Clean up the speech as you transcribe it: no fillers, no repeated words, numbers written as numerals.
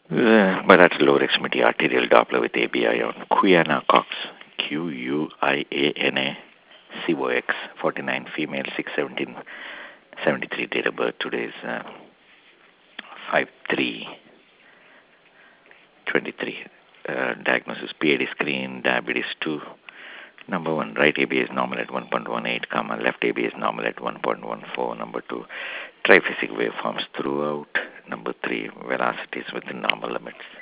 But that's lower extremity arterial Doppler with ABI on Quiana Cox, Q-U-I-A-N-A COX, 49, female, 6/17/73, date of birth. Today is 5/3/23. Diagnosis PAD screen, diabetes 2. Number 1, right ABA is normal at 1.18, comma, left ABA is normal at 1.14. Number 2, triphasic waveforms throughout. Number 3, velocities within normal limits.